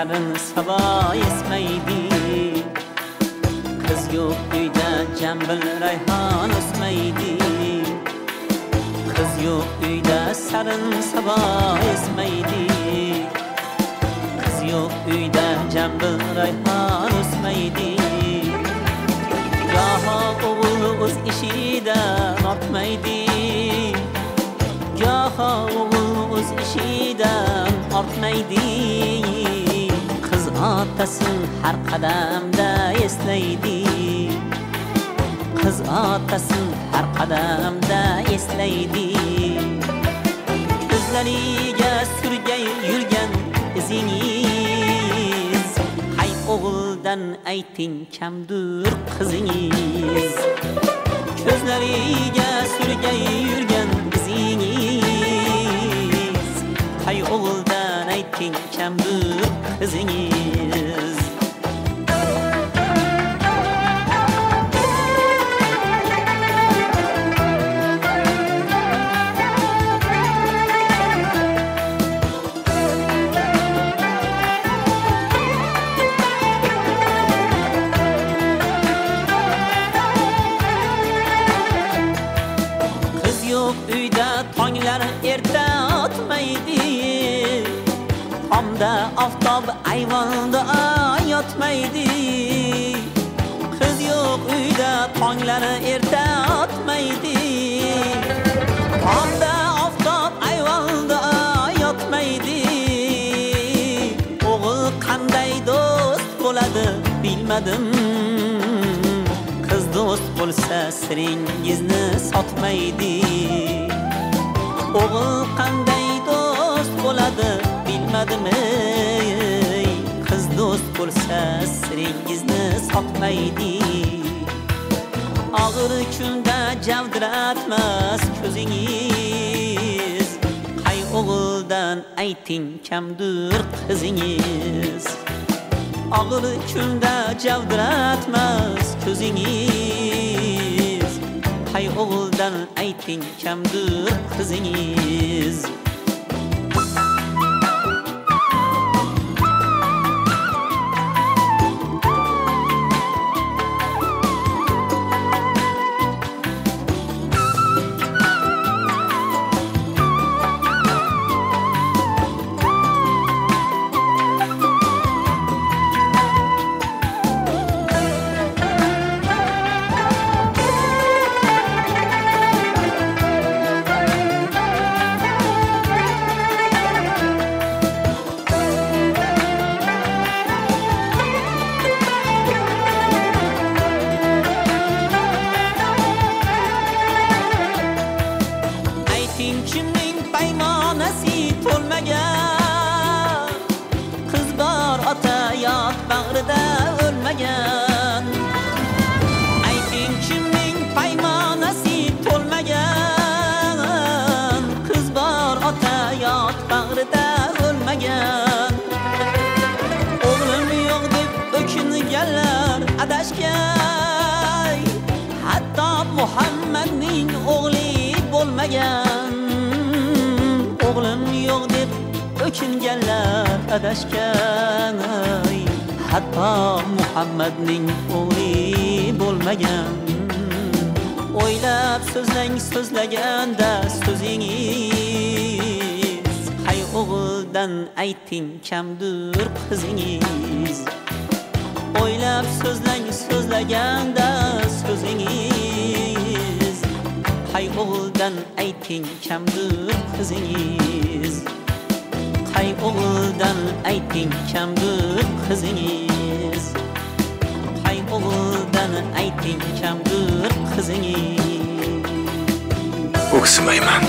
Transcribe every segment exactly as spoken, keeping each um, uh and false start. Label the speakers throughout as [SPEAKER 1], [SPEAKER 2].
[SPEAKER 1] sarin sabo esmaydi. Qiz yo'q uyda jambil rayhon o'smaydi. Qiz yo'q uyda sarin sabo esmaydi. Qiz yo'q uyda jambil rayhon o'smaydi. Goho o'g'il o'z ishidan ortmaydi. Goho o'g'il o'z ishidan ortmaydi. Qiz otasin har qadamda eslaydi. Qiz otasin har qadamda eslaydi. Ko'zlariga surgay yurgan izingiz, hay o'g'ildan ayting kamdir qizingiz. Ko'zlariga surgay yurgan izingiz, hay o'g'ildan ayting kamdir qizingiz. Uyda tonglar erta otmaydi. Tomda oftob ayvonda yotmaydi. Qiz yo'q uyda tonglar erta otmaydi. Tomda oftob ayvonda yotmaydi. O'g'il qanday do'st bo'ladi bilmadim. Qiz do'st bo'lsa siringizni sotmaydi. O'g'il qanday do'st bo'ladi bilmadim. Qiz do'st bo'lsa siringizni sotmaydi. Og'ir kunda javdiratmas ko'zingiz, hay o'g'ildan ayting kamdir qizingiz. Og'ir kunda javdiratmas ko'zingiz, hay o'g'ildan ayting kamdir qizingiz. Kimning paymonasi to'lmagan, qiz bor ota yot bag'rida o'lmagan. Ayting kimning paymonasi to'lmagan, qiz bor ota yot bag'rida o'lmagan. O'g'lim yo'q deb o'kinganlar adashgan, hatto Muhammadning o'g'li bo'lmagan. O'g'lim yo'q deb o'kinganlar adashgan, hatto Muhammadning o'g'li bo'lmagan. O'ylab so'zlang so'zlaganda so'zingiz, hay o'g'ildan ayting kamdir qizingiz. O'ylab so'zlang so'zlaganda so'zingiz, hay o'g'ildan ayting kamdir qizingiz. Hay o'g'ildan ayting kamdir qizingiz. Hay o'g'ildan ayting kamdir qizingiz.
[SPEAKER 2] O'ksimayman.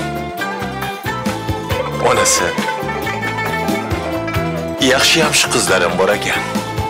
[SPEAKER 2] Onasi yaxshi yaxshi qizlarim bor ekan.